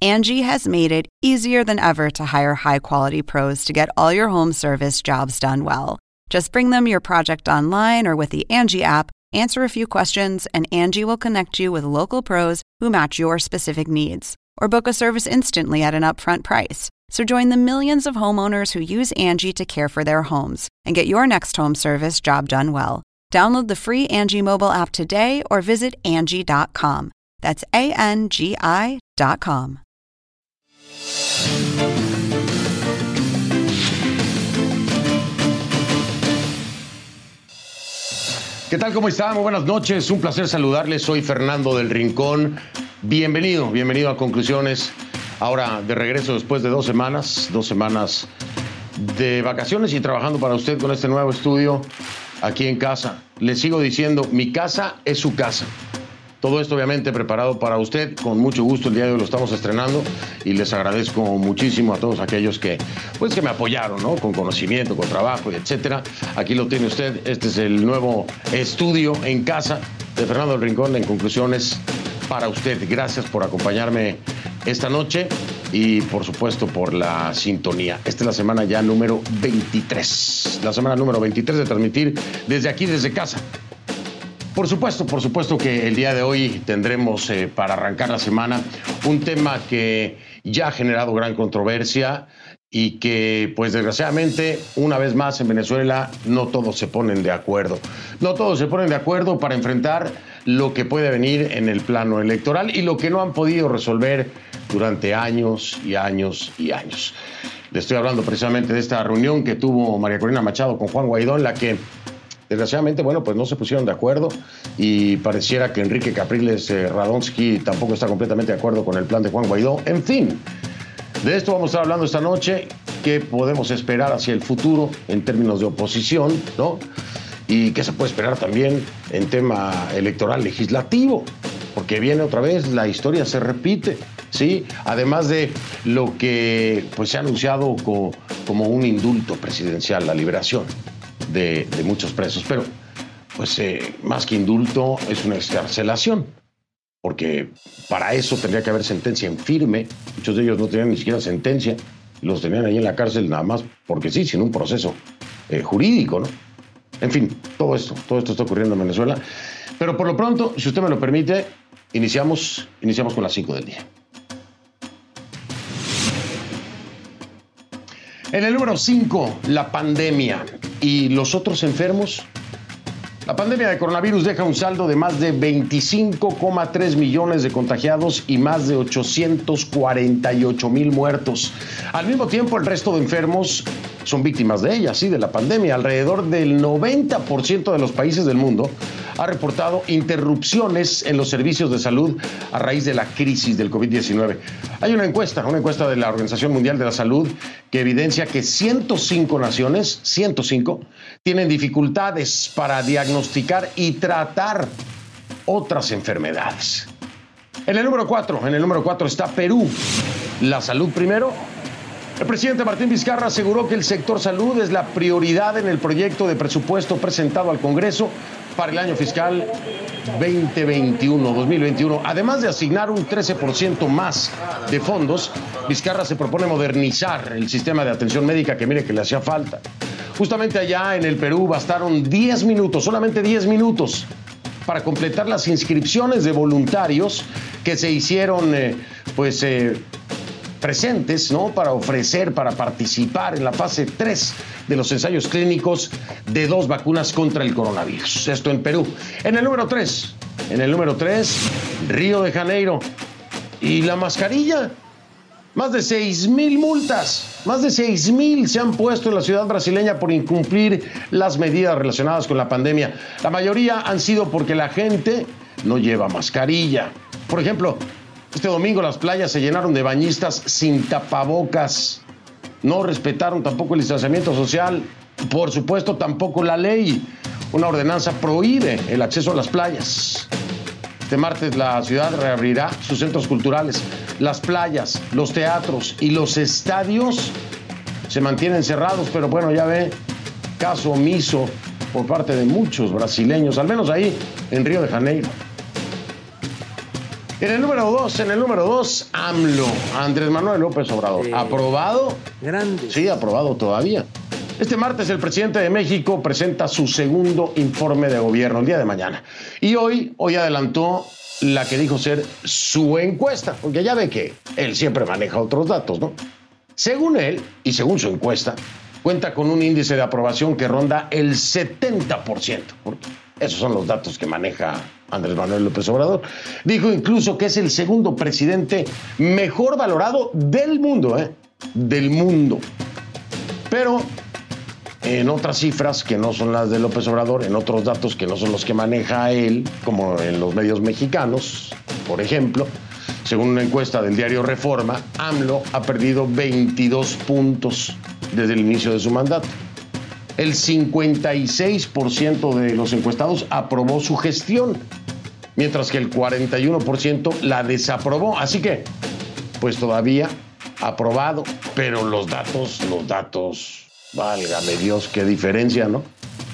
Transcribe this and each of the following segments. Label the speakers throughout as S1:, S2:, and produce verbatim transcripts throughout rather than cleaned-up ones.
S1: Angie has made it easier than ever to hire high-quality pros to get all your home service jobs done well. Just bring them your project online or with the Angie app, answer a few questions, and Angie will connect you with local pros who match your specific needs. Or book a service instantly at an upfront price. So join the millions of homeowners who use Angie to care for their homes and get your next home service job done well. Download the free Angie mobile app today or visit Angie dot com. That's A N G I dot com.
S2: ¿Qué tal? ¿Cómo están? Muy buenas noches. Un placer saludarles. Soy Fernando del Rincón. Bienvenido, bienvenido a Conclusiones. Ahora de regreso después de dos semanas, dos semanas de vacaciones y trabajando para usted con este nuevo estudio aquí en casa. Les sigo diciendo, mi casa es su casa. Todo esto obviamente preparado para usted, con mucho gusto. El día de hoy lo estamos estrenando y les agradezco muchísimo a todos aquellos que, pues, que me apoyaron, ¿no? Con conocimiento, con trabajo, y etcétera. Aquí lo tiene usted. Este es el nuevo estudio en casa de Fernando del Rincón en Conclusiones para usted. Gracias por acompañarme esta noche y por supuesto por la sintonía. Esta es la semana ya número veintitrés. La semana número veintitrés de transmitir desde aquí, desde casa. Por supuesto, por supuesto que el día de hoy tendremos eh, para arrancar la semana un tema que ya ha generado gran controversia y que, pues desgraciadamente, una vez más en Venezuela no todos se ponen de acuerdo. No todos se ponen de acuerdo para enfrentar lo que puede venir en el plano electoral y lo que no han podido resolver durante años y años y años. Le estoy hablando precisamente de esta reunión que tuvo María Corina Machado con Juan Guaidó, en la que desgraciadamente, bueno, pues no se pusieron de acuerdo y pareciera que Enrique Capriles eh, Radonsky tampoco está completamente de acuerdo con el plan de Juan Guaidó. En fin, de esto vamos a estar hablando esta noche. ¿Qué podemos esperar hacia el futuro en términos de oposición, ¿no? Y qué se puede esperar también en tema electoral legislativo, porque viene otra vez, la historia se repite, ¿sí? Además de lo que, pues, se ha anunciado como, como un indulto presidencial, la liberación De, de muchos presos, pero pues eh, más que indulto es una excarcelación, porque para eso tendría que haber sentencia en firme. Muchos de ellos no tenían ni siquiera sentencia, los tenían ahí en la cárcel nada más porque sí, sin un proceso eh, jurídico, ¿no? En fin, todo esto, todo esto está ocurriendo en Venezuela, pero por lo pronto, si usted me lo permite, iniciamos, iniciamos con las cinco del día. En el número cinco, la pandemia y los otros enfermos. La pandemia de coronavirus deja un saldo de más de veinticinco coma tres millones de contagiados y más de ochocientos cuarenta y ocho mil muertos. Al mismo tiempo, el resto de enfermos son víctimas de ella, sí, de la pandemia. Alrededor del noventa por ciento de los países del mundo ha reportado interrupciones en los servicios de salud a raíz de la crisis del COVID diecinueve. Hay una encuesta, una encuesta de la Organización Mundial de la Salud que evidencia que ciento cinco naciones, ciento cinco, tienen dificultades para diagnosticar y tratar otras enfermedades. En el número cuatro, en el número cuatro está Perú. La salud primero. El presidente Martín Vizcarra aseguró que el sector salud es la prioridad en el proyecto de presupuesto presentado al Congreso para el año fiscal veinte veintiuno, dos mil veintiuno. Además de asignar un trece por ciento más de fondos, Vizcarra se propone modernizar el sistema de atención médica que mire que le hacía falta. Justamente allá en el Perú bastaron diez minutos, solamente diez minutos, para completar las inscripciones de voluntarios que se hicieron, eh, pues, eh, presentes, ¿no? Para ofrecer, para participar en la fase tres de los ensayos clínicos de dos vacunas contra el coronavirus. Esto en Perú. En el número tres, en el número tres, Río de Janeiro. ¿Y la mascarilla? Más de seis mil multas, más de seis mil se han puesto en la ciudad brasileña por incumplir las medidas relacionadas con la pandemia. La mayoría han sido porque la gente no lleva mascarilla. Por ejemplo, este domingo las playas se llenaron de bañistas sin tapabocas. No respetaron tampoco el distanciamiento social. Por supuesto, tampoco la ley. Una ordenanza prohíbe el acceso a las playas. Este martes la ciudad reabrirá sus centros culturales. Las playas, los teatros y los estadios se mantienen cerrados, pero bueno, ya ve, caso omiso por parte de muchos brasileños, al menos ahí en Río de Janeiro. En el número dos, en el número dos, AMLO, Andrés Manuel López Obrador.
S3: Eh,
S2: ¿Aprobado?
S3: Grande.
S2: Sí, aprobado todavía. Este martes el presidente de México presenta su segundo informe de gobierno el día de mañana. Y hoy, hoy adelantó la que dijo ser su encuesta, porque ya ve que él siempre maneja otros datos, ¿no? Según él, y según su encuesta, cuenta con un índice de aprobación que ronda el setenta por ciento. Esos son los datos que maneja Andrés Manuel López Obrador. Dijo incluso que es el segundo presidente mejor valorado del mundo, ¿eh? Del mundo. Pero en otras cifras que no son las de López Obrador, en otros datos que no son los que maneja él, como en los medios mexicanos, por ejemplo, según una encuesta del diario Reforma, AMLO ha perdido veintidós puntos desde el inicio de su mandato. El cincuenta y seis por ciento de los encuestados aprobó su gestión, mientras que el cuarenta y uno por ciento la desaprobó. Así que, pues todavía aprobado, pero los datos, los datos... Válgame Dios, qué diferencia, ¿no?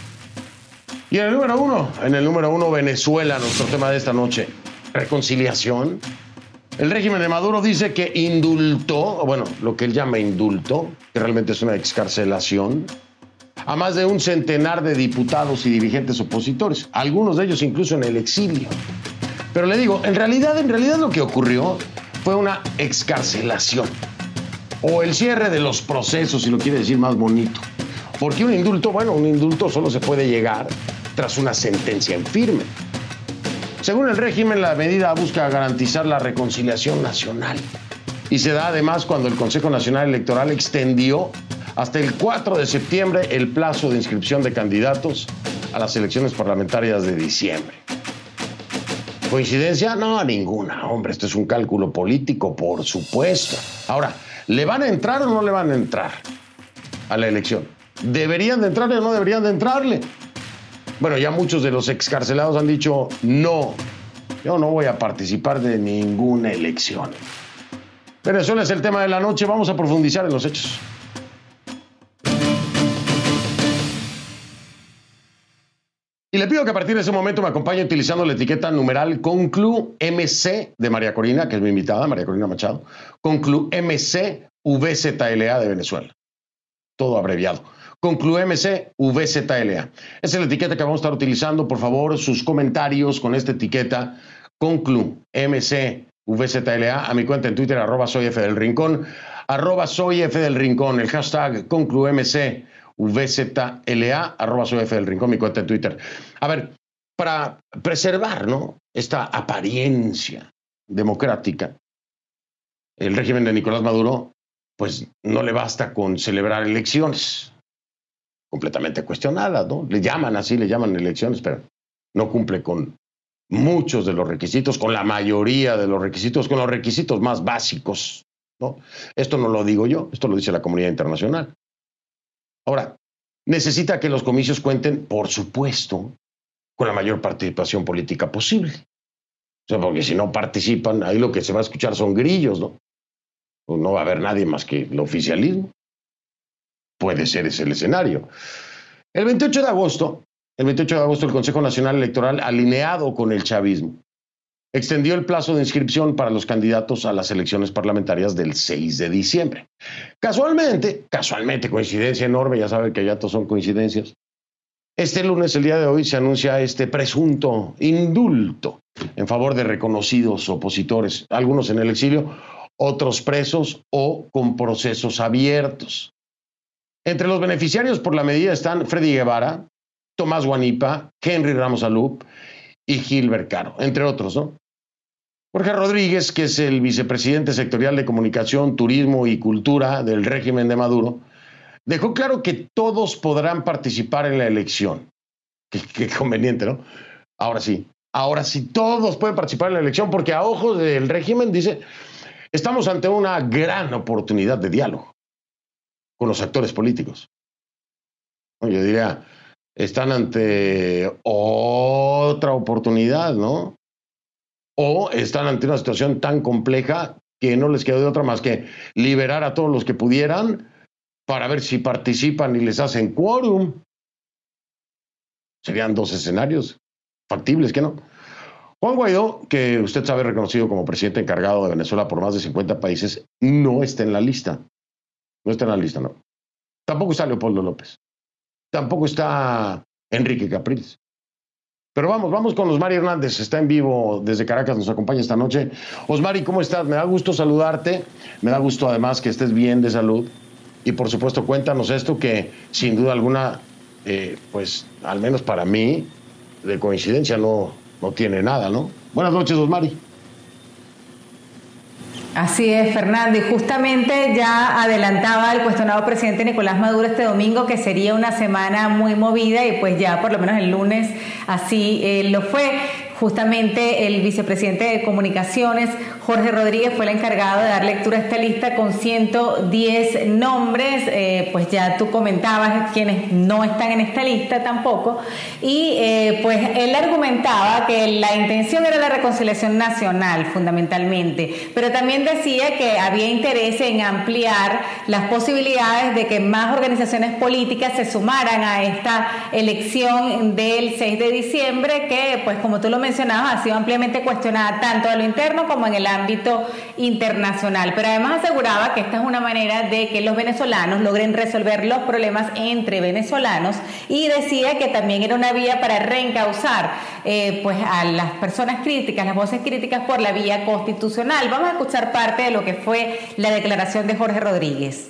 S2: Y en el número uno, en el número uno, Venezuela, nuestro tema de esta noche. Reconciliación. El régimen de Maduro dice que indultó, o bueno, lo que él llama indulto, que realmente es una excarcelación, a más de un centenar de diputados y dirigentes opositores, algunos de ellos incluso en el exilio. Pero le digo, en realidad, en realidad lo que ocurrió fue una excarcelación. O el cierre de los procesos, si lo quiere decir más bonito. Porque un indulto, bueno, un indulto solo se puede llegar tras una sentencia en firme. Según el régimen, la medida busca garantizar la reconciliación nacional. Y se da además cuando el Consejo Nacional Electoral extendió hasta el cuatro de septiembre el plazo de inscripción de candidatos a las elecciones parlamentarias de diciembre. ¿Coincidencia? No, ninguna. Hombre, esto es un cálculo político, por supuesto. Ahora, ¿le van a entrar o no le van a entrar a la elección? ¿Deberían de entrarle o no deberían de entrarle? Bueno, ya muchos de los excarcelados han dicho no, yo no voy a participar de ninguna elección. Venezuela es el tema de la noche, vamos a profundizar en los hechos. Y le pido que a partir de ese momento me acompañe utilizando la etiqueta numeral Conclu M C de María Corina, que es mi invitada, María Corina Machado. Conclu M C V Z L A de Venezuela. Todo abreviado. Conclu M C V Z L A. Esa es la etiqueta que vamos a estar utilizando. Por favor, sus comentarios con esta etiqueta Conclu M C V Z L A a mi cuenta en Twitter, arroba soy F del Rincón, arroba soy F del Rincón, el hashtag Conclu M C V Z L A, arroba soy F del Rincón, mi cuenta en Twitter. A ver, para preservar, ¿no?, esta apariencia democrática, el régimen de Nicolás Maduro, pues no le basta con celebrar elecciones completamente cuestionadas, ¿no? Le llaman así, le llaman elecciones, pero no cumple con muchos de los requisitos, con la mayoría de los requisitos, con los requisitos más básicos, ¿no? Esto no lo digo yo, esto lo dice la comunidad internacional. Ahora, necesita que los comicios cuenten, por supuesto, con la mayor participación política posible. O sea, porque si no participan, ahí lo que se va a escuchar son grillos, ¿no? Pues no va a haber nadie más que el oficialismo. Puede ser ese el escenario. El veintiocho de agosto, el veintiocho de agosto, el Consejo Nacional Electoral, alineado con el chavismo, extendió el plazo de inscripción para los candidatos a las elecciones parlamentarias del seis de diciembre. Casualmente, casualmente, coincidencia enorme, ya saben que ya todos son coincidencias, este lunes, el día de hoy, se anuncia este presunto indulto en favor de reconocidos opositores, algunos en el exilio, otros presos o con procesos abiertos. Entre los beneficiarios por la medida están Freddy Guevara, Tomás Guanipa, Henry Ramos Alup y Gilbert Caro, entre otros, ¿no? Jorge Rodríguez, que es el vicepresidente sectorial de Comunicación, Turismo y Cultura del régimen de Maduro, dejó claro que todos podrán participar en la elección. Qué, qué conveniente, ¿no? Ahora sí, ahora sí todos pueden participar en la elección porque a ojos del régimen, dice, estamos ante una gran oportunidad de diálogo con los actores políticos. Yo diría, están ante otra oportunidad, ¿no? O están ante una situación tan compleja que no les quedó de otra más que liberar a todos los que pudieran para ver si participan y les hacen quórum. Serían dos escenarios factibles, ¿qué no? Juan Guaidó, que usted sabe reconocido como presidente encargado de Venezuela por más de cincuenta países, no está en la lista. No está en la lista, no. Tampoco está Leopoldo López. Tampoco está Enrique Capriles. Pero vamos, vamos con Osmari Hernández. Está en vivo desde Caracas, nos acompaña esta noche. Osmari, ¿cómo estás? Me da gusto saludarte. Me da gusto además que estés bien de salud. Y por supuesto, cuéntanos esto que sin duda alguna, eh, pues al menos para mí, de coincidencia no... no tiene nada, ¿no? Buenas noches, Osmari.
S3: Así es, Fernando, y justamente ya adelantaba el cuestionado presidente Nicolás Maduro este domingo que sería una semana muy movida y pues ya por lo menos el lunes así eh, lo fue. Justamente el vicepresidente de Comunicaciones, Jorge Rodríguez, fue el encargado de dar lectura a esta lista con ciento diez nombres, eh, pues ya tú comentabas quienes no están en esta lista tampoco, y eh, pues él argumentaba que la intención era la reconciliación nacional fundamentalmente, pero también decía que había interés en ampliar las posibilidades de que más organizaciones políticas se sumaran a esta elección del seis de diciembre, que pues como tú lo mencionabas, ha sido ampliamente cuestionada tanto a lo interno como en el ámbito internacional, pero además aseguraba que esta es una manera de que los venezolanos logren resolver los problemas entre venezolanos y decía que también era una vía para reencauzar eh, pues a las personas críticas, las voces críticas por la vía constitucional. Vamos a escuchar parte de lo que fue la declaración de Jorge Rodríguez.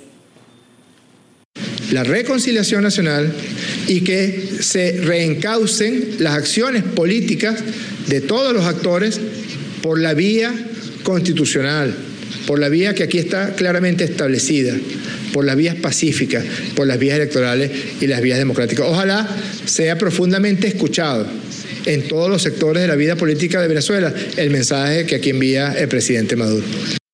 S4: La reconciliación nacional y que se reencaucen las acciones políticas de todos los actores por la vía constitucional, por la vía que aquí está claramente establecida, por las vías pacíficas, por las vías electorales y las vías democráticas. Ojalá sea profundamente escuchado en todos los sectores de la vida política de Venezuela el mensaje que aquí envía el presidente Maduro.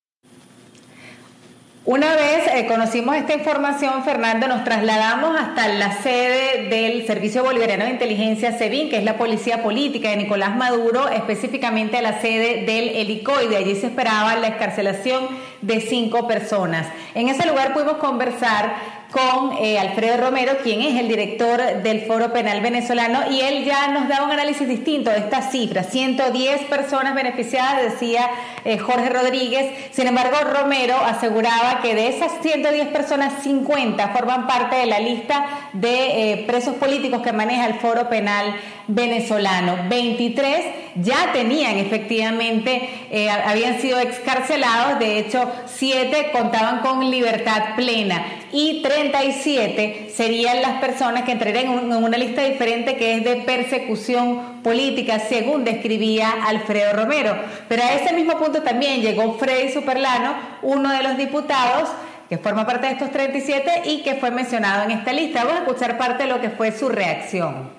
S3: Una vez eh, conocimos esta información, Fernando, nos trasladamos hasta la sede del Servicio Bolivariano de Inteligencia, SEBIN, que es la policía política de Nicolás Maduro, específicamente a la sede del Helicoide. Allí se esperaba la excarcelación de cinco personas. En ese lugar pudimos conversar con eh, Alfredo Romero, quien es el director del Foro Penal Venezolano, y él ya nos daba un análisis distinto de estas cifras. ciento diez personas beneficiadas, decía eh, Jorge Rodríguez. Sin embargo, Romero aseguraba que de esas ciento diez personas, cincuenta forman parte de la lista de eh, presos políticos que maneja el Foro Penal Venezolano. veintitrés ya tenían efectivamente, eh, habían sido excarcelados, de hecho siete contaban con libertad plena y treinta y siete serían las personas que entrarían en una lista diferente que es de persecución política, según describía Alfredo Romero. Pero a ese mismo punto también llegó Freddy Superlano, uno de los diputados que forma parte de estos treinta y siete y que fue mencionado en esta lista. Vamos a escuchar parte de lo que fue su reacción.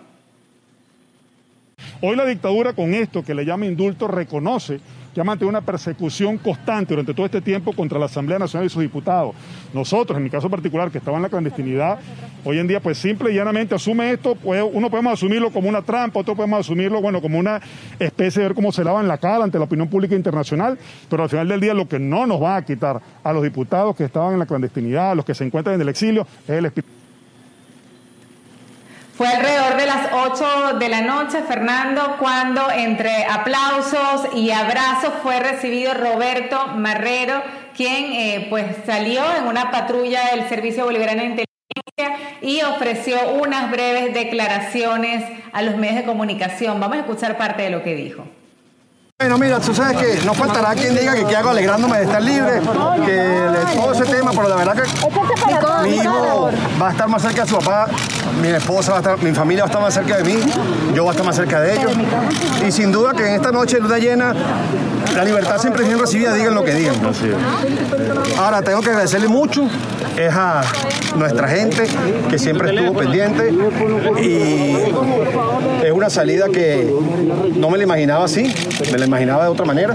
S5: Hoy la dictadura, con esto que le llama indulto, reconoce que ha mantenido una persecución constante durante todo este tiempo contra la Asamblea Nacional y sus diputados. Nosotros, en mi caso particular, que estaba en la clandestinidad, hoy en día pues simple y llanamente asume esto, pues, uno podemos asumirlo como una trampa, otro podemos asumirlo, bueno, como una especie de ver cómo se lavan la cara ante la opinión pública internacional, pero al final del día lo que no nos va a quitar a los diputados que estaban en la clandestinidad, a los que se encuentran en el exilio, es el espíritu.
S3: Fue alrededor de las ocho de la noche, Fernando, cuando entre aplausos y abrazos fue recibido Roberto Marrero, quien eh, pues salió en una patrulla del Servicio Bolivariano de Inteligencia y ofreció unas breves declaraciones a los medios de comunicación. Vamos a escuchar parte de lo que dijo.
S6: Bueno, mira, tú sabes que no faltará quien diga que qué hago alegrándome de estar libre, que de todo ese tema, pero la verdad que mi hijo va a estar más cerca de su papá, mi esposa va a estar, mi familia va a estar más cerca de mí, yo voy a estar más cerca de ellos. Y sin duda que en esta noche de luna llena, la libertad siempre es bien recibida, digan lo que digan. Ahora, tengo que agradecerle mucho es a nuestra gente que siempre estuvo pendiente y es una salida que no me la imaginaba así, me la imaginaba de otra manera.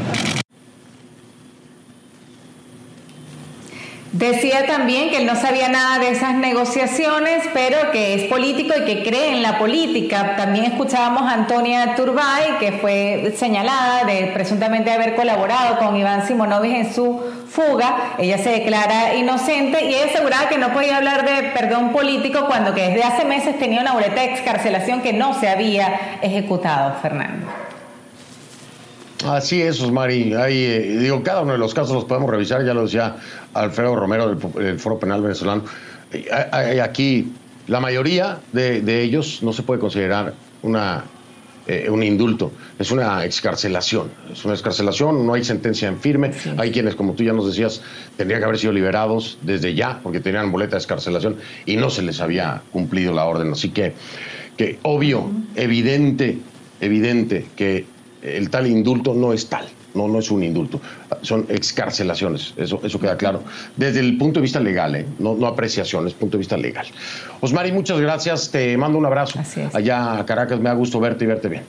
S3: Decía también que él no sabía nada de esas negociaciones, pero que es político y que cree en la política. También escuchábamos a Antonia Turbay, que fue señalada de presuntamente haber colaborado con Iván Simonovic en su fuga. Ella se declara inocente y ella aseguraba que no podía hablar de perdón político cuando que desde hace meses tenía una boleta de excarcelación que no se había ejecutado, Fernando.
S2: Así es, Osmari. Hay, eh, digo, cada uno de los casos los podemos revisar, ya lo decía Alfredo Romero del, del Foro Penal Venezolano. Eh, hay, aquí, la mayoría de, de ellos no se puede considerar una, eh, un indulto, es una excarcelación. Es una excarcelación, no hay sentencia en firme. Sí. Hay quienes, como tú ya nos decías, tendrían que haber sido liberados desde ya, porque tenían boleta de excarcelación y no se les había cumplido la orden. Así que, que obvio, uh-huh. evidente, evidente que el tal indulto no es tal, no, no es un indulto, son excarcelaciones, eso, eso queda claro, desde el punto de vista legal, ¿eh? no, no apreciaciones, punto de vista legal. Osmari, muchas gracias, te mando un abrazo allá a Caracas, me da gusto verte y verte bien.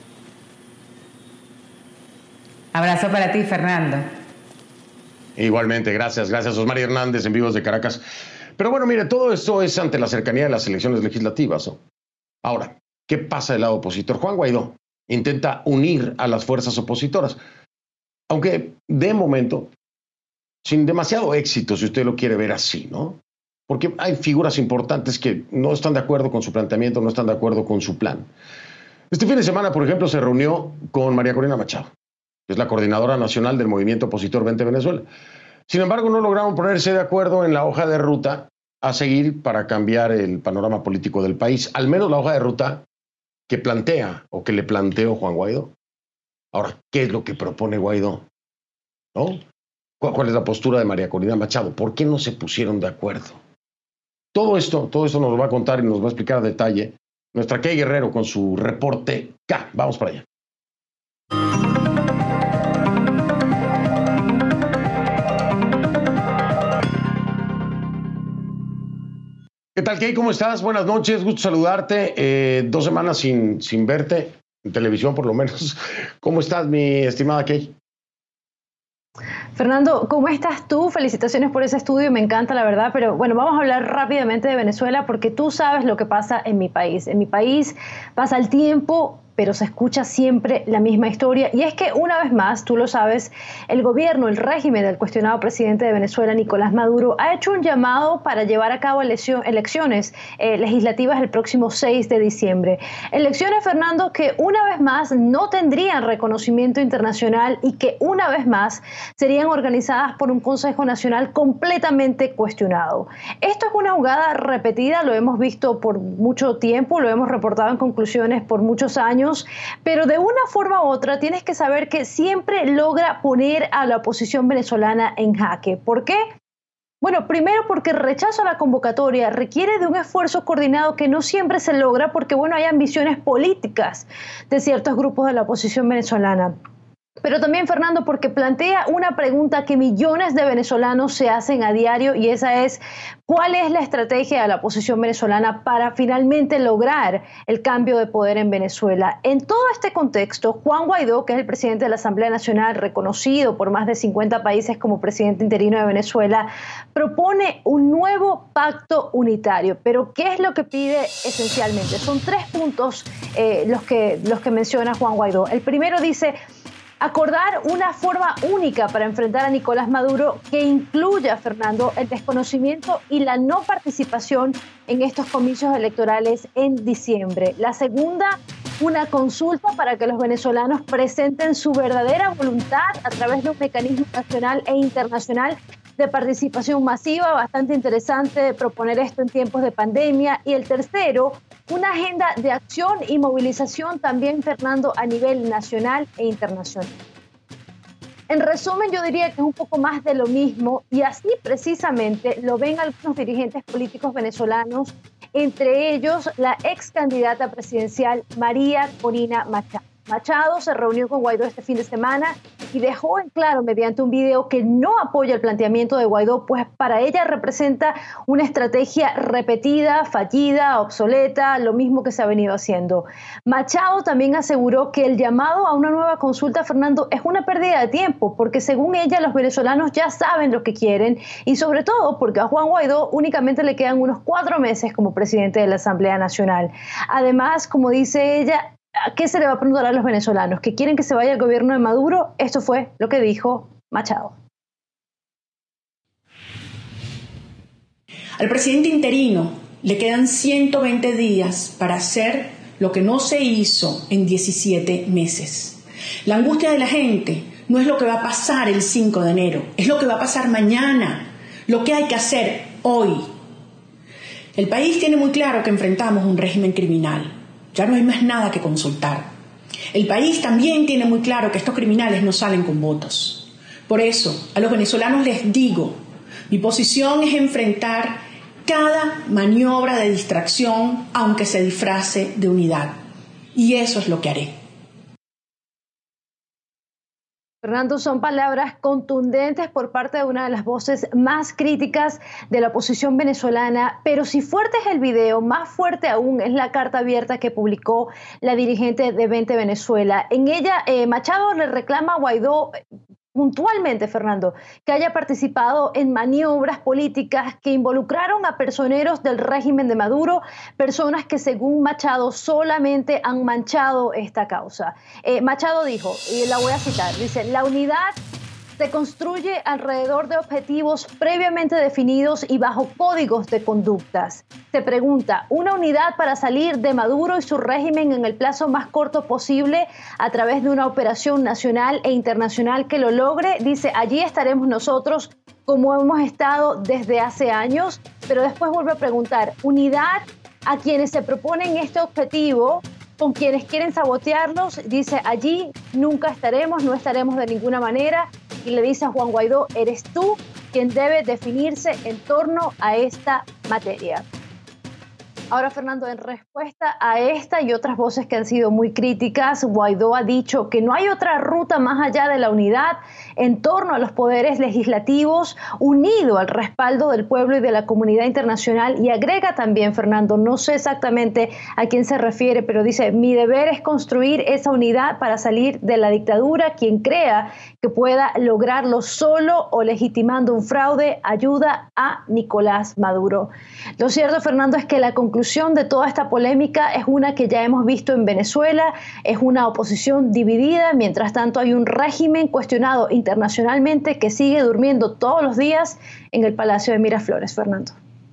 S3: Abrazo para ti, Fernando.
S2: Igualmente, gracias, gracias Osmari Hernández en Vivos de Caracas. Pero bueno, mire, todo esto es ante la cercanía de las elecciones legislativas, ¿no? Ahora, ¿qué pasa del lado opositor? Juan Guaidó intenta unir a las fuerzas opositoras, aunque de momento, sin demasiado éxito, si usted lo quiere ver así, ¿no? Porque hay figuras importantes que no están de acuerdo con su planteamiento, no están de acuerdo con su plan. Este fin de semana, por ejemplo, se reunió con María Corina Machado, que es la coordinadora nacional del movimiento opositor Vente Venezuela. Sin embargo, no lograron ponerse de acuerdo en la hoja de ruta a seguir para cambiar el panorama político del país, al menos la hoja de ruta que plantea o que le planteó Juan Guaidó. Ahora, ¿qué es lo que propone Guaidó? ¿No? ¿Cuál, cuál es la postura de María Corina Machado? ¿Por qué no se pusieron de acuerdo? Todo esto, todo esto nos lo va a contar y nos va a explicar a detalle nuestra Kay Guerrero con su reporte K. Vamos para allá. ¿Qué tal, Kay? ¿Cómo estás? Buenas noches, gusto saludarte. Eh, dos semanas sin, sin verte, en televisión por lo menos. ¿Cómo estás, mi estimada Kay?
S7: Fernando, ¿cómo estás tú? Felicitaciones por ese estudio, me encanta la verdad, pero bueno, vamos a hablar rápidamente de Venezuela porque tú sabes lo que pasa en mi país. En mi país pasa el tiempo, pero se escucha siempre la misma historia. Y es que una vez más, tú lo sabes, el gobierno, el régimen del cuestionado presidente de Venezuela, Nicolás Maduro, ha hecho un llamado para llevar a cabo elecciones eh, legislativas el próximo seis de diciembre. Elecciones, Fernando, que una vez más no tendrían reconocimiento internacional y que una vez más serían organizadas por un Consejo Nacional completamente cuestionado. Esto es una jugada repetida, lo hemos visto por mucho tiempo, lo hemos reportado en conclusiones por muchos años, pero de una forma u otra tienes que saber que siempre logra poner a la oposición venezolana en jaque. ¿Por qué? Bueno, primero porque el rechazo a la convocatoria requiere de un esfuerzo coordinado que no siempre se logra porque, bueno, hay ambiciones políticas de ciertos grupos de la oposición venezolana. Pero también, Fernando, porque plantea una pregunta que millones de venezolanos se hacen a diario y esa es, ¿cuál es la estrategia de la oposición venezolana para finalmente lograr el cambio de poder en Venezuela? En todo este contexto, Juan Guaidó, que es el presidente de la Asamblea Nacional, reconocido por más de cincuenta países como presidente interino de Venezuela, propone un nuevo pacto unitario. Pero, ¿qué es lo que pide esencialmente? Son tres puntos eh, los que, los que menciona Juan Guaidó. El primero dice: acordar una forma única para enfrentar a Nicolás Maduro que incluya, Fernando, el desconocimiento y la no participación en estos comicios electorales en diciembre. La segunda, una consulta para que los venezolanos presenten su verdadera voluntad a través de un mecanismo nacional e internacional de participación masiva, bastante interesante proponer esto en tiempos de pandemia. Y el tercero, una agenda de acción y movilización también, Fernando, a nivel nacional e internacional. En resumen, yo diría que es un poco más de lo mismo y así precisamente lo ven algunos dirigentes políticos venezolanos, entre ellos la ex candidata presidencial María Corina Machado. Machado se reunió con Guaidó este fin de semana y dejó en claro mediante un video que no apoya el planteamiento de Guaidó, pues para ella representa una estrategia repetida, fallida, obsoleta, lo mismo que se ha venido haciendo. Machado también aseguró que el llamado a una nueva consulta, Fernando, es una pérdida de tiempo, porque según ella los venezolanos ya saben lo que quieren y sobre todo porque a Juan Guaidó únicamente le quedan unos cuatro meses como presidente de la Asamblea Nacional. Además, como dice ella, ¿a qué se le va a preguntar a los venezolanos? ¿Que quieren que se vaya el gobierno de Maduro? Esto fue lo que dijo Machado.
S8: Al presidente interino le quedan ciento veinte días para hacer lo que no se hizo en diecisiete meses. La angustia de la gente no es lo que va a pasar el cinco de enero, es lo que va a pasar mañana, lo que hay que hacer hoy. El país tiene muy claro que enfrentamos un régimen criminal, ya no hay más nada que consultar. El país también tiene muy claro que estos criminales no salen con votos. Por eso, a los venezolanos les digo, mi posición es enfrentar cada maniobra de distracción, aunque se disfrace de unidad. Y eso es lo que haré.
S7: Fernando, son palabras contundentes por parte de una de las voces más críticas de la oposición venezolana, pero si fuerte es el video, más fuerte aún es la carta abierta que publicó la dirigente de Vente Venezuela. En ella, eh, Machado le reclama a Guaidó puntualmente, Fernando, que haya participado en maniobras políticas que involucraron a personeros del régimen de Maduro, personas que según Machado solamente han manchado esta causa. Eh, Machado dijo, y la voy a citar, dice, la unidad se construye alrededor de objetivos previamente definidos y bajo códigos de conductas. Se pregunta, ¿una unidad para salir de Maduro y su régimen en el plazo más corto posible a través de una operación nacional e internacional que lo logre? Dice, allí estaremos nosotros como hemos estado desde hace años, pero después vuelve a preguntar, ¿unidad a quienes se proponen este objetivo? Con quienes quieren sabotearlos, dice, allí nunca estaremos, no estaremos de ninguna manera. Y le dice a Juan Guaidó, eres tú quien debe definirse en torno a esta materia. Ahora, Fernando, en respuesta a esta y otras voces que han sido muy críticas, Guaidó ha dicho que no hay otra ruta más allá de la unidad en torno a los poderes legislativos, unido al respaldo del pueblo y de la comunidad internacional. Y agrega también, Fernando, no sé exactamente a quién se refiere, pero dice, mi deber es construir esa unidad para salir de la dictadura. Quien crea que pueda lograrlo solo o legitimando un fraude, ayuda a Nicolás Maduro. Lo cierto, Fernando, es que la conclusión La conclusión de toda esta polémica es una que ya hemos visto en Venezuela, es una oposición dividida, mientras tanto hay un régimen cuestionado internacionalmente que sigue durmiendo todos los días en el Palacio de Miraflores, Fernando.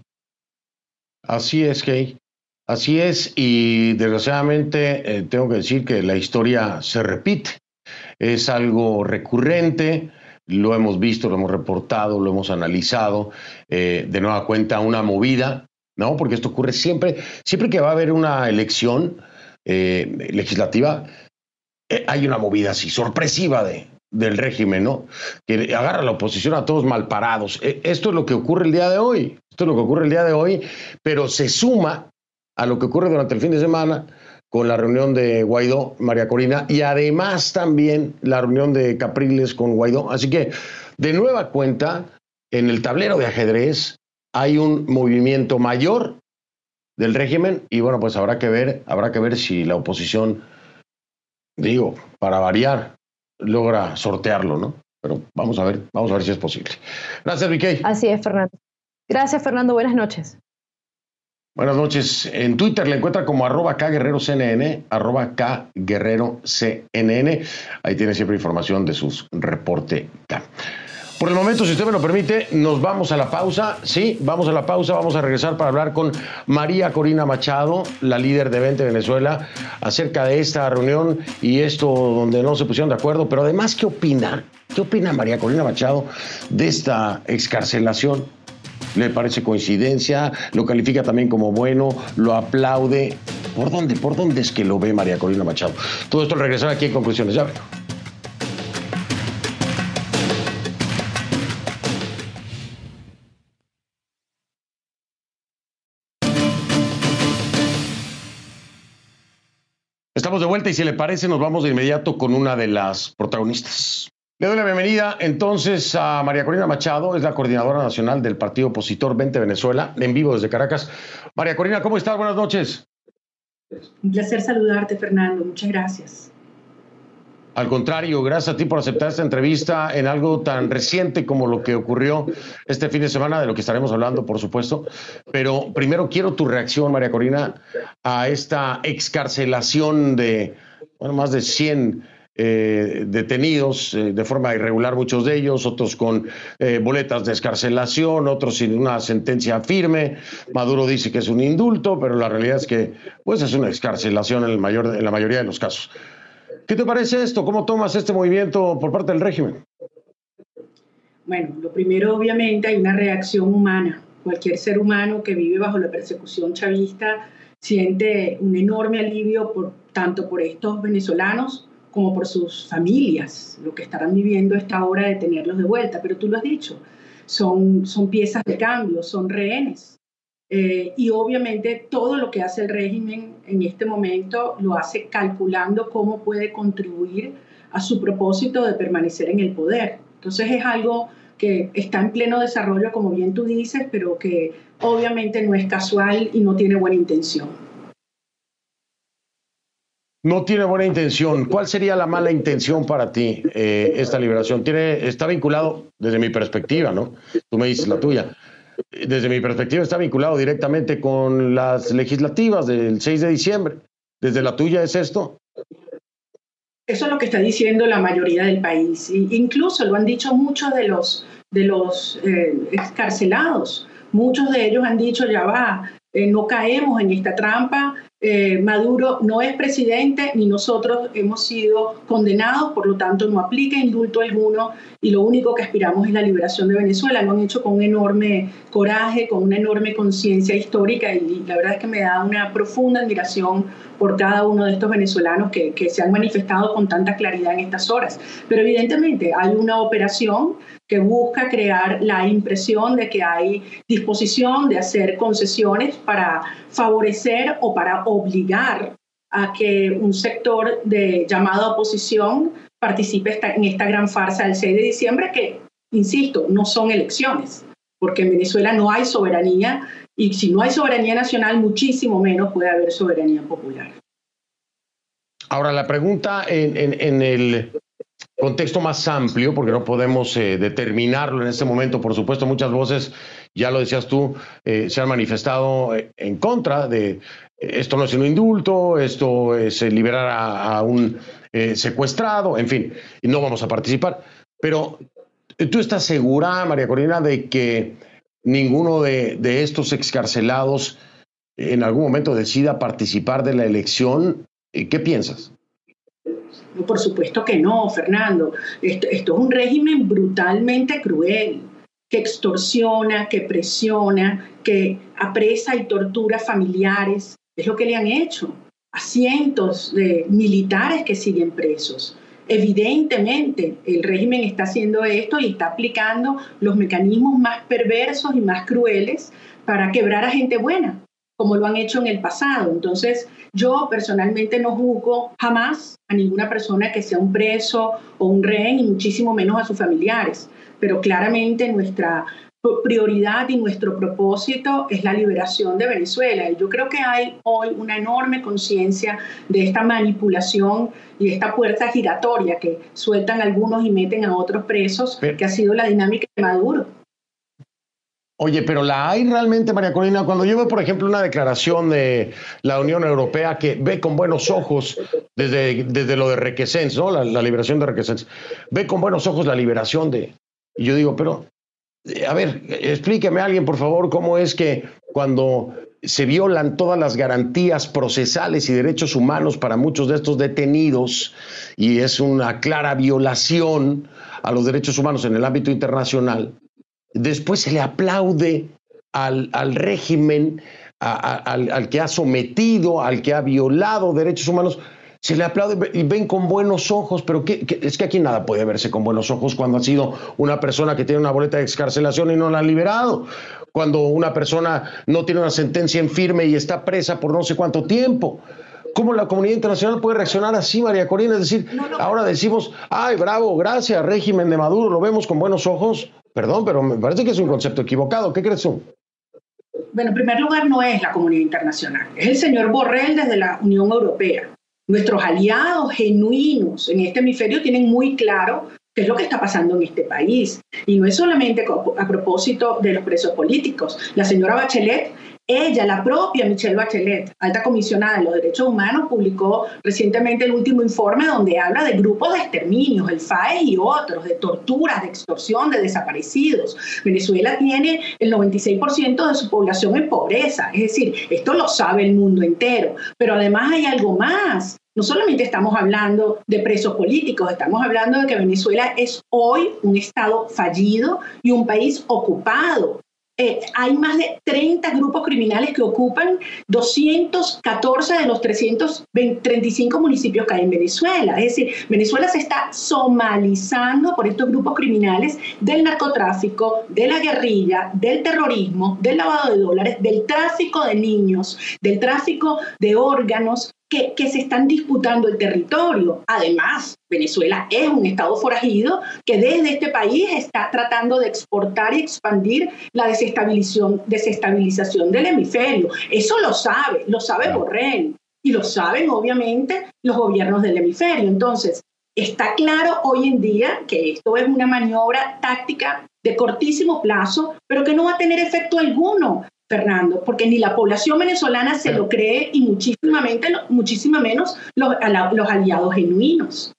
S2: Así es, Kay, así es, y desgraciadamente eh, tengo que decir que la historia se repite, es algo recurrente. Lo hemos visto, lo hemos reportado, lo hemos analizado, eh, de nueva cuenta una movida, ¿no? Porque esto ocurre siempre, siempre que va a haber una elección eh, legislativa, eh, hay una movida así, sorpresiva de, del régimen, ¿no? Que agarra a la oposición a todos malparados. Eh, esto es lo que ocurre el día de hoy, esto es lo que ocurre el día de hoy, pero se suma a lo que ocurre durante el fin de semana con la reunión de Guaidó, María Corina, y además también la reunión de Capriles con Guaidó. Así que, de nueva cuenta, en el tablero de ajedrez, hay un movimiento mayor del régimen y bueno, pues habrá que ver, habrá que ver si la oposición, digo, para variar, logra sortearlo, ¿no? Pero vamos a ver, vamos a ver si es posible. Gracias, Vicky.
S7: Así es, Fernando. Gracias, Fernando. Buenas noches.
S2: Buenas noches. En Twitter le encuentra como arroba kguerrerocnn, arroba kguerrerocnn. Ahí tiene siempre información de sus reporte K. Por el momento, si usted me lo permite, nos vamos a la pausa. Sí, vamos a la pausa, vamos a regresar para hablar con María Corina Machado, la líder de Vente Venezuela, acerca de esta reunión y esto donde no se pusieron de acuerdo, pero además, ¿qué opina? ¿Qué opina María Corina Machado de esta excarcelación? ¿Le parece coincidencia? ¿Lo califica también como bueno? ¿Lo aplaude? ¿Por dónde? ¿Por dónde es que lo ve María Corina Machado? Todo esto al regresar aquí en Conclusiones. Ya vengo. Estamos de vuelta y si le parece nos vamos de inmediato con una de las protagonistas. Le doy la bienvenida entonces a María Corina Machado, es la coordinadora nacional del partido opositor Vente Venezuela, en vivo desde Caracas. María Corina, ¿cómo estás? Buenas noches.
S8: Un placer saludarte, Fernando. Muchas gracias.
S2: Al contrario, gracias a ti por aceptar esta entrevista en algo tan reciente como lo que ocurrió este fin de semana, de lo que estaremos hablando, por supuesto. Pero primero quiero tu reacción, María Corina, a esta excarcelación de bueno, más de cien eh, detenidos eh, de forma irregular, muchos de ellos, otros con eh, boletas de excarcelación, otros sin una sentencia firme. Maduro dice que es un indulto, pero la realidad es que pues, es una excarcelación en, el mayor, en la mayoría de los casos. ¿Qué te parece esto? ¿Cómo tomas este movimiento por parte del régimen?
S8: Bueno, lo primero, obviamente, hay una reacción humana. Cualquier ser humano que vive bajo la persecución chavista siente un enorme alivio por, tanto por estos venezolanos como por sus familias, lo que estarán viviendo esta hora de tenerlos de vuelta. Pero tú lo has dicho, son, son piezas de cambio, son rehenes. Eh, y obviamente todo lo que hace el régimen en este momento lo hace calculando cómo puede contribuir a su propósito de permanecer en el poder. Entonces es algo que está en pleno desarrollo, como bien tú dices, pero que obviamente no es casual y no tiene buena intención.
S2: No tiene buena intención. ¿Cuál sería la mala intención para ti, eh, esta liberación? Tiene, está vinculado, desde mi perspectiva, ¿no? Tú me dices la tuya. Desde mi perspectiva está vinculado directamente con las legislativas del seis de diciembre. ¿Desde la tuya es esto?
S8: Eso es lo que está diciendo la mayoría del país. E incluso lo han dicho muchos de los, de los eh, excarcelados. Muchos de ellos han dicho, ya va, eh, no caemos en esta trampa. Eh, Maduro no es presidente ni nosotros hemos sido condenados, por lo tanto no aplica indulto alguno y lo único que aspiramos es la liberación de Venezuela. Lo han hecho con un enorme coraje, con una enorme conciencia histórica y la verdad es que me da una profunda admiración por cada uno de estos venezolanos que, que se han manifestado con tanta claridad en estas horas. Pero evidentemente hay una operación que busca crear la impresión de que hay disposición de hacer concesiones para favorecer o para obligar a que un sector de llamada oposición participe en esta gran farsa del seis de diciembre que, insisto, no son elecciones, porque en Venezuela no hay soberanía y si no hay soberanía nacional, muchísimo menos puede haber soberanía popular.
S2: Ahora, la pregunta en, en, en el contexto más amplio, porque no podemos eh, determinarlo en este momento, por supuesto, muchas voces, ya lo decías tú, eh, se han manifestado en contra de eh, esto no es un indulto, esto es eh, liberar a, a un eh, secuestrado, en fin, y no vamos a participar. Pero ¿tú estás segura, María Corina, de que ninguno de, de estos excarcelados en algún momento decida participar de la elección? ¿Qué piensas?
S8: Por supuesto que no, Fernando. Esto, esto es un régimen brutalmente cruel, que extorsiona, que presiona, que apresa y tortura familiares. Es lo que le han hecho a cientos de militares que siguen presos. Evidentemente, el régimen está haciendo esto y está aplicando los mecanismos más perversos y más crueles para quebrar a gente buena, como lo han hecho en el pasado. Entonces, yo personalmente no juzgo jamás a ninguna persona que sea un preso o un rehén, y muchísimo menos a sus familiares. Pero claramente nuestra prioridad y nuestro propósito es la liberación de Venezuela. Y yo creo que hay hoy una enorme conciencia de esta manipulación y esta puerta giratoria que sueltan algunos y meten a otros presos, pero, que ha sido la dinámica de Maduro.
S2: Oye, pero ¿la hay realmente, María Corina? Cuando yo veo, por ejemplo, una declaración de la Unión Europea que ve con buenos ojos, desde, desde lo de Requesens, ¿no? La, la liberación de Requesens, ve con buenos ojos la liberación de... Y yo digo, pero, a ver, explíqueme a alguien, por favor, cómo es que cuando se violan todas las garantías procesales y derechos humanos para muchos de estos detenidos, y es una clara violación a los derechos humanos en el ámbito internacional, después se le aplaude al, al régimen, a, a, al, al que ha sometido, al que ha violado derechos humanos, se le aplaude y ven con buenos ojos, pero ¿qué, qué? Es que aquí nada puede verse con buenos ojos cuando ha sido una persona que tiene una boleta de excarcelación y no la han liberado, cuando una persona no tiene una sentencia en firme y está presa por no sé cuánto tiempo. ¿Cómo la comunidad internacional puede reaccionar así, María Corina? Es decir, no, no, ahora decimos, ay, bravo, gracias, régimen de Maduro, lo vemos con buenos ojos. Perdón, pero me parece que es un concepto equivocado. ¿Qué crees tú?
S8: Bueno, en primer lugar, no es la comunidad internacional. Es el señor Borrell desde la Unión Europea. Nuestros aliados genuinos en este hemisferio tienen muy claro qué es lo que está pasando en este país. Y no es solamente a propósito de los presos políticos. La señora Bachelet, ella, la propia Michelle Bachelet, alta comisionada de los derechos humanos, publicó recientemente el último informe donde habla de grupos de exterminios, el F A E y otros, de torturas, de extorsión, de desaparecidos. Venezuela tiene el noventa y seis por ciento de su población en pobreza, es decir, esto lo sabe el mundo entero. Pero además hay algo más. No solamente estamos hablando de presos políticos, estamos hablando de que Venezuela es hoy un estado fallido y un país ocupado. Eh, hay más de treinta grupos criminales que ocupan doscientos catorce de los trescientos treinta y cinco municipios que hay en Venezuela. Es decir, Venezuela se está somalizando por estos grupos criminales del narcotráfico, de la guerrilla, del terrorismo, del lavado de dólares, del tráfico de niños, del tráfico de órganos, Que, que se están disputando el territorio. Además, Venezuela es un estado forajido que desde este país está tratando de exportar y expandir la desestabilización, desestabilización del hemisferio. Eso lo sabe, lo sabe Borrell y lo saben obviamente los gobiernos del hemisferio. Entonces, está claro hoy en día que esto es una maniobra táctica de cortísimo plazo, pero que no va a tener efecto alguno, Fernando, porque ni la población venezolana se lo cree y muchísimamente, muchísimo menos los, los aliados genuinos.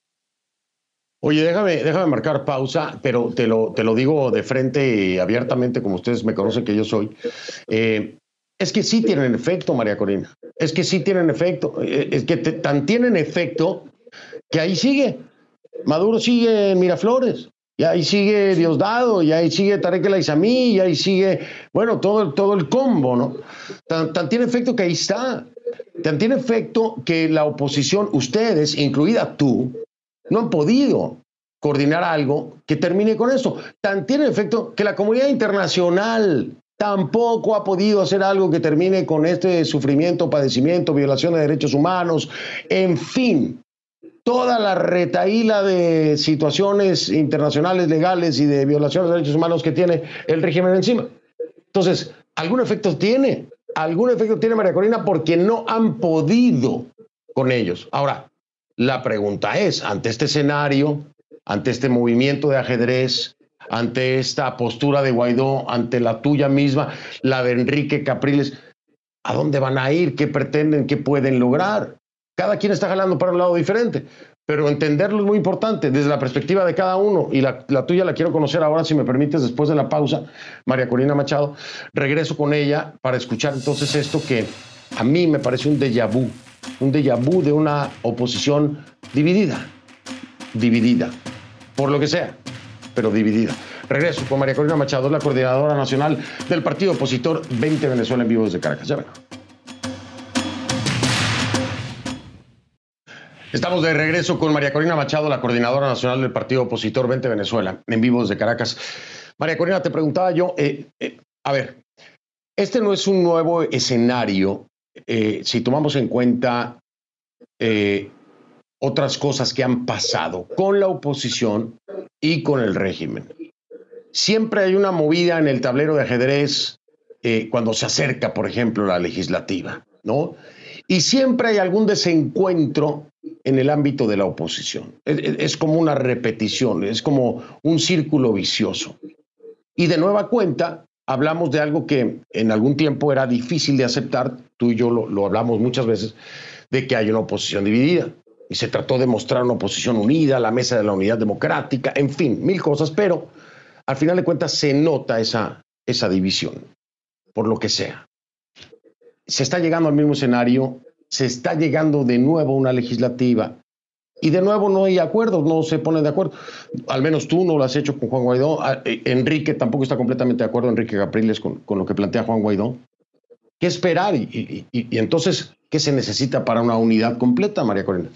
S2: Oye, déjame, déjame marcar pausa, pero te lo, te lo digo de frente y abiertamente, como ustedes me conocen que yo soy. Eh, es que sí tienen efecto, María Corina. Es que sí tienen efecto. Es que te, tan tienen efecto que ahí sigue. Maduro sigue en Miraflores. Y ahí sigue Diosdado, y ahí sigue Tarek El Aizami, y ahí sigue, bueno, todo, todo el combo, ¿no? Tan, tan tiene efecto que ahí está. Tan tiene efecto que la oposición, ustedes, incluida tú, no han podido coordinar algo que termine con esto. Tan tiene efecto que la comunidad internacional tampoco ha podido hacer algo que termine con este sufrimiento, padecimiento, violación de derechos humanos, en fin. Toda la retahíla de situaciones internacionales, legales y de violaciones de derechos humanos que tiene el régimen encima. Entonces, algún efecto tiene, algún efecto tiene María Corina porque no han podido con ellos. Ahora, la pregunta es, ante este escenario, ante este movimiento de ajedrez, ante esta postura de Guaidó, ante la tuya misma, la de Enrique Capriles, ¿a dónde van a ir? ¿Qué pretenden? ¿Qué pueden lograr? Cada quien está jalando para un lado diferente, pero entenderlo es muy importante desde la perspectiva de cada uno, y la, la tuya la quiero conocer ahora, si me permites, después de la pausa, María Corina Machado. Regreso con ella para escuchar entonces esto que a mí me parece un déjà vu, un déjà vu de una oposición dividida, dividida, por lo que sea, pero dividida. Regreso con María Corina Machado, la coordinadora nacional del partido opositor veinte Venezuela, en vivo desde Caracas. Ya vengo. Estamos de regreso con María Corina Machado, la coordinadora nacional del partido opositor veinte Venezuela, en vivo desde Caracas. María Corina, te preguntaba yo, eh, eh, a ver, este no es un nuevo escenario, eh, si tomamos en cuenta eh, otras cosas que han pasado con la oposición y con el régimen. Siempre hay una movida en el tablero de ajedrez eh, cuando se acerca, por ejemplo, la legislativa, ¿no? Y siempre hay algún desencuentro en el ámbito de la oposición. Es, es como una repetición, es como un círculo vicioso. Y de nueva cuenta, hablamos de algo que en algún tiempo era difícil de aceptar, tú y yo lo, lo hablamos muchas veces, de que hay una oposición dividida. Y se trató de mostrar una oposición unida, la mesa de la unidad democrática, en fin, mil cosas, pero al final de cuentas se nota esa, esa división, por lo que sea. Se está llegando al mismo escenario, se está llegando de nuevo a una legislativa y de nuevo no hay acuerdos, no se ponen de acuerdo. Al menos tú no lo has hecho con Juan Guaidó. Enrique tampoco está completamente de acuerdo, Enrique Capriles, con, con lo que plantea Juan Guaidó. ¿Qué esperar? Y, y, y, y entonces, ¿qué se necesita para una unidad completa, María Corina?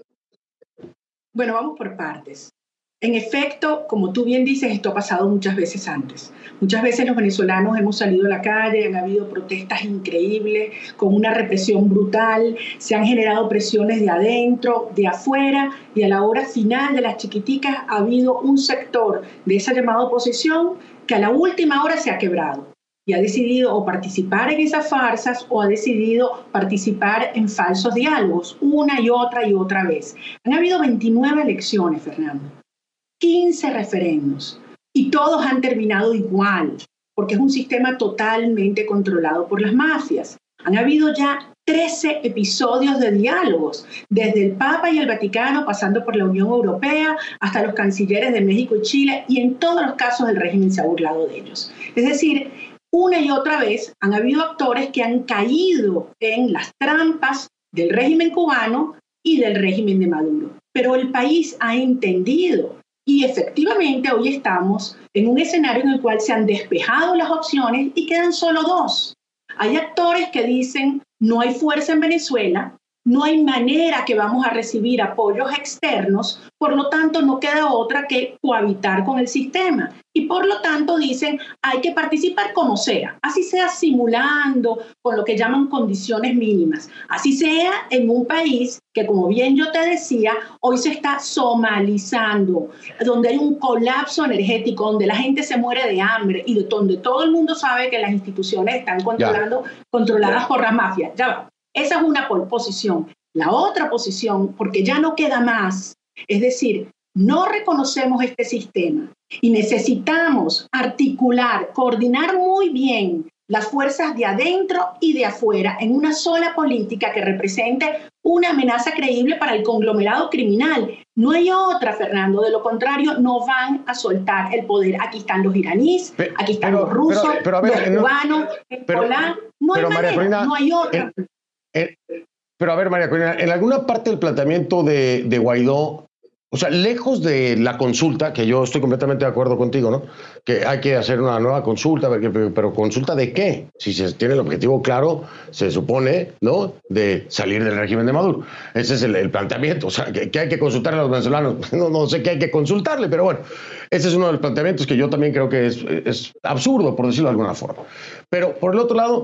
S8: Bueno, vamos por partes. En efecto, como tú bien dices, esto ha pasado muchas veces antes. Muchas veces los venezolanos hemos salido a la calle, han habido protestas increíbles, con una represión brutal, se han generado presiones de adentro, de afuera, y a la hora final de las chiquiticas ha habido un sector de esa llamada oposición que a la última hora se ha quebrado y ha decidido o participar en esas farsas o ha decidido participar en falsos diálogos, una y otra y otra vez. Han habido veintinueve elecciones, Fernando. quince referendos y todos han terminado igual, porque es un sistema totalmente controlado por las mafias. Han habido ya trece episodios de diálogos, desde el Papa y el Vaticano, pasando por la Unión Europea, hasta los cancilleres de México y Chile, y en todos los casos el régimen se ha burlado de ellos. Es decir, una y otra vez han habido actores que han caído en las trampas del régimen cubano y del régimen de Maduro. Pero el país ha entendido y efectivamente hoy estamos en un escenario en el cual se han despejado las opciones y quedan solo dos. Hay actores que dicen no hay fuerza en Venezuela, no hay manera que vamos a recibir apoyos externos, por lo tanto no queda otra que cohabitar con el sistema. Y por lo tanto dicen hay que participar como sea, así sea simulando con lo que llaman condiciones mínimas, así sea en un país que, como bien yo te decía, hoy se está somalizando, donde hay un colapso energético, donde la gente se muere de hambre y de donde todo el mundo sabe que las instituciones están controlando, controladas por las mafias. Ya va. Esa es una posición. La otra posición, porque ya no queda más, es decir, no reconocemos este sistema y necesitamos articular, coordinar muy bien las fuerzas de adentro y de afuera en una sola política que represente una amenaza creíble para el conglomerado criminal. No hay otra, Fernando, de lo contrario no van a soltar el poder. Aquí están los iraníes, pero, aquí están pero, los rusos, pero, pero, ver, los cubanos, el polán. No hay manera, Corina, no hay otra.
S2: En, en, pero a ver, María Corina, en alguna parte del planteamiento de, de Guaidó, o sea, lejos de la consulta, que yo estoy completamente de acuerdo contigo, ¿no? Que hay que hacer una nueva consulta, pero, pero ¿consulta de qué? Si se tiene el objetivo claro, se supone, ¿no? De salir del régimen de Maduro. Ese es el, el planteamiento. O sea, que, que hay que consultar a los venezolanos. No, no sé qué hay que consultarle, pero bueno, ese es uno de los planteamientos que yo también creo que es, es absurdo, por decirlo de alguna forma. Pero, por el otro lado,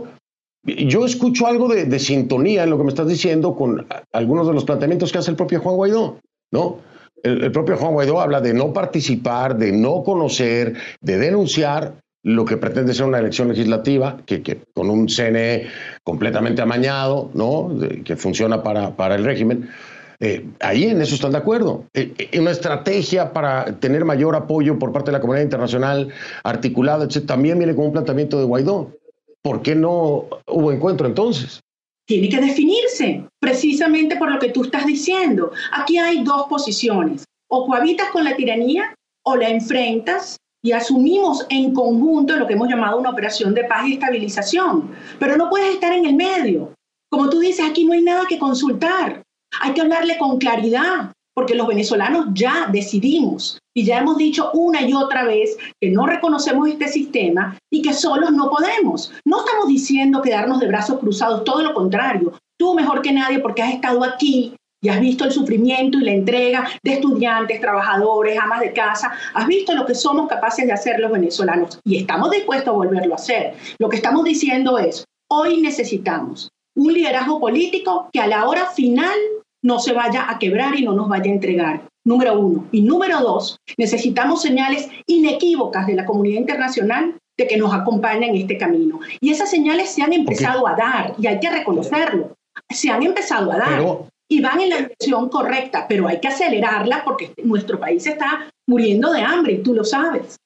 S2: yo escucho algo de, de sintonía en lo que me estás diciendo con algunos de los planteamientos que hace el propio Juan Guaidó, ¿no? El, el propio Juan Guaidó habla de no participar, de no conocer, de denunciar lo que pretende ser una elección legislativa, que, que con un C N E completamente amañado, ¿no? De, que funciona para, para el régimen. Eh, ahí en eso están de acuerdo. Eh, eh, una estrategia para tener mayor apoyo por parte de la comunidad internacional articulada, etcétera, también viene con un planteamiento de Guaidó. ¿Por qué no hubo encuentro entonces?
S8: Tiene que definirse, precisamente por lo que tú estás diciendo. Aquí hay dos posiciones. O cohabitas con la tiranía o la enfrentas y asumimos en conjunto lo que hemos llamado una operación de paz y estabilización. Pero no puedes estar en el medio. Como tú dices, aquí no hay nada que consultar. Hay que hablarle con claridad, porque los venezolanos ya decidimos y ya hemos dicho una y otra vez que no reconocemos este sistema y que solos no podemos. No estamos diciendo quedarnos de brazos cruzados, todo lo contrario. Tú mejor que nadie, porque has estado aquí y has visto el sufrimiento y la entrega de estudiantes, trabajadores, amas de casa. Has visto lo que somos capaces de hacer los venezolanos y estamos dispuestos a volverlo a hacer. Lo que estamos diciendo es, hoy necesitamos un liderazgo político que a la hora final no se vaya a quebrar y no nos vaya a entregar. Número uno. Y número dos, necesitamos señales inequívocas de la comunidad internacional de que nos acompaña en este camino. Y esas señales se han empezado okay. a dar, y hay que reconocerlo. Se han empezado a dar pero, y van en la dirección correcta, pero hay que acelerarla porque nuestro país está muriendo de hambre y tú lo sabes.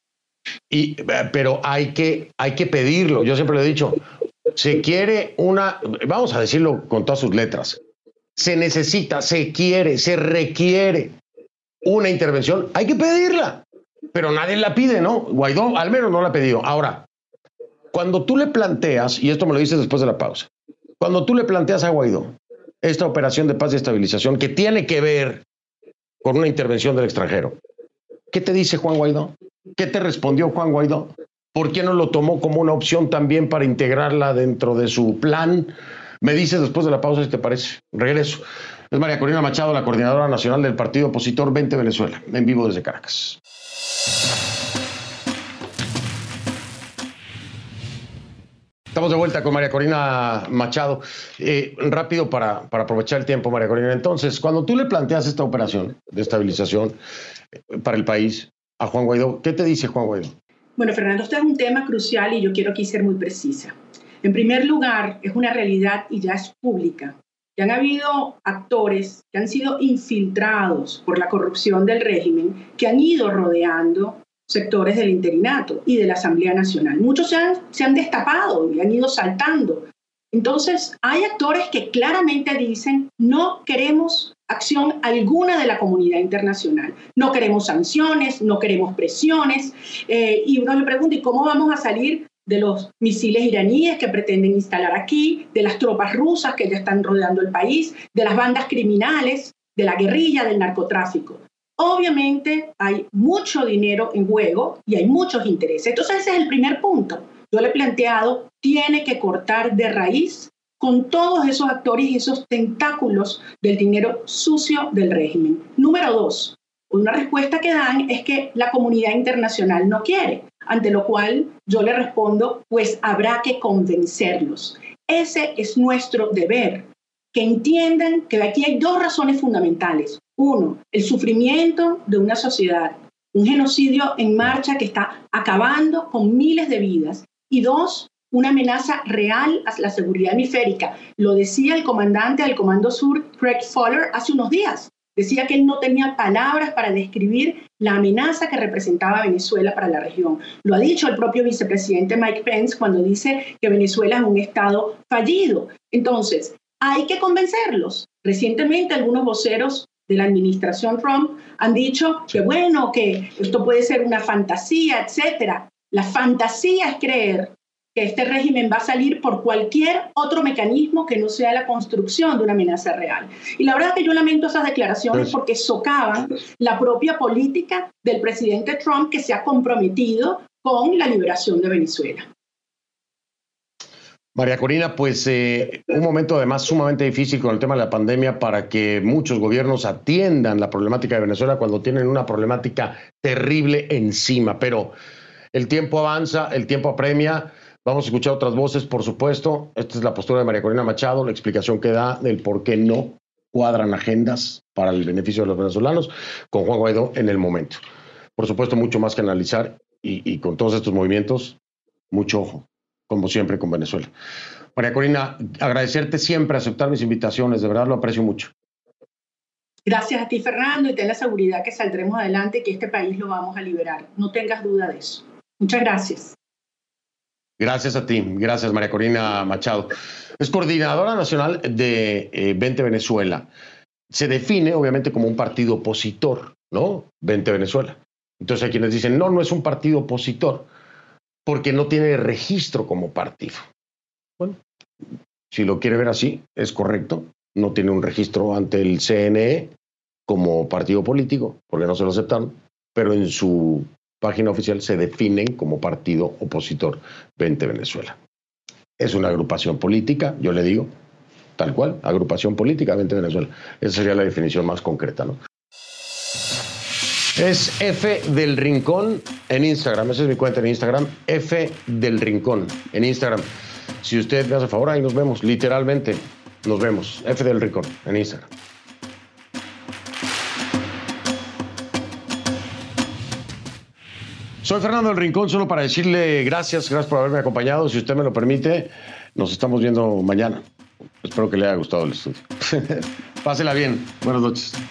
S2: Y, pero hay que, hay que pedirlo. Yo siempre lo he dicho. Se quiere una, vamos a decirlo con todas sus letras, se necesita, se quiere, se requiere una intervención, hay que pedirla, pero nadie la pide, ¿no? Guaidó al menos no la ha pedido. Ahora, cuando tú le planteas, y esto me lo dices después de la pausa, cuando tú le planteas a Guaidó esta operación de paz y estabilización que tiene que ver con una intervención del extranjero, ¿qué te dice Juan Guaidó? ¿Qué te respondió Juan Guaidó? ¿Por qué no lo tomó como una opción también para integrarla dentro de su plan? Me dices después de la pausa si te parece. Regreso. Es María Corina Machado, la coordinadora nacional del partido opositor veinte Venezuela, en vivo desde Caracas. Estamos de vuelta con María Corina Machado. Eh, rápido para, para aprovechar el tiempo, María Corina. Entonces, cuando tú le planteas esta operación de estabilización para el país a Juan Guaidó, ¿qué te dice Juan Guaidó?
S8: Bueno, Fernando, este es un tema crucial y yo quiero aquí ser muy precisa. En primer lugar, es una realidad y ya es pública, que han habido actores que han sido infiltrados por la corrupción del régimen, que han ido rodeando sectores del interinato y de la Asamblea Nacional. Muchos se han, se han destapado y han ido saltando. Entonces, hay actores que claramente dicen, no queremos acción alguna de la comunidad internacional. No queremos sanciones, no queremos presiones. Eh, y uno le pregunta, ¿y cómo vamos a salir de los misiles iraníes que pretenden instalar aquí, de las tropas rusas que ya están rodeando el país, de las bandas criminales, de la guerrilla, del narcotráfico. Obviamente hay mucho dinero en juego y hay muchos intereses. Entonces ese es el primer punto. Yo le he planteado, tiene que cortar de raíz con todos esos actores y esos tentáculos del dinero sucio del régimen. Número dos, una respuesta que dan es que la comunidad internacional no quiere, ante lo cual yo le respondo, pues habrá que convencerlos. Ese es nuestro deber, que entiendan que aquí hay dos razones fundamentales. Uno, el sufrimiento de una sociedad, un genocidio en marcha que está acabando con miles de vidas. Y dos, una amenaza real a la seguridad hemisférica. Lo decía el comandante del Comando Sur, Craig Fowler, hace unos días. Decía que él no tenía palabras para describir la amenaza que representaba Venezuela para la región. Lo ha dicho el propio vicepresidente Mike Pence cuando dice que Venezuela es un estado fallido. Entonces, hay que convencerlos. Recientemente algunos voceros de la administración Trump han dicho que bueno, que esto puede ser una fantasía, etcétera. La fantasía es creer que este régimen va a salir por cualquier otro mecanismo que no sea la construcción de una amenaza real. Y la verdad es que yo lamento esas declaraciones porque socavan la propia política del presidente Trump, que se ha comprometido con la liberación de Venezuela.
S2: María Corina, pues eh, un momento además sumamente difícil con el tema de la pandemia para que muchos gobiernos atiendan la problemática de Venezuela cuando tienen una problemática terrible encima. Pero el tiempo avanza, el tiempo apremia. Vamos a escuchar otras voces, por supuesto. Esta es la postura de María Corina Machado, la explicación que da del por qué no cuadran agendas para el beneficio de los venezolanos con Juan Guaidó en el momento. Por supuesto, mucho más que analizar y, y con todos estos movimientos, mucho ojo, como siempre con Venezuela. María Corina, agradecerte siempre, aceptar mis invitaciones, de verdad lo aprecio mucho.
S8: Gracias a ti, Fernando, y ten la seguridad que saldremos adelante y que este país lo vamos a liberar. No tengas duda de eso. Muchas gracias.
S2: Gracias a ti, gracias María Corina Machado. Es coordinadora nacional de eh, Vente Venezuela. Se define obviamente como un partido opositor, ¿no? Vente Venezuela. Entonces hay quienes dicen, no, no es un partido opositor porque no tiene registro como partido. Bueno, si lo quiere ver así, es correcto. No tiene un registro ante el C N E como partido político, porque no se lo aceptaron, pero en su página oficial se definen como partido opositor Vente Venezuela. Es una agrupación política, yo le digo, tal cual, agrupación política Vente Venezuela. Esa sería la definición más concreta, ¿no? Es F del Rincón en Instagram, esa es mi cuenta en Instagram, F del Rincón en Instagram. Si usted me hace favor, ahí nos vemos, literalmente nos vemos, F del Rincón en Instagram. Soy Fernando del Rincón, solo para decirle gracias, gracias por haberme acompañado. Si usted me lo permite, nos estamos viendo mañana. Espero que le haya gustado el estudio. Pásela bien. Buenas noches.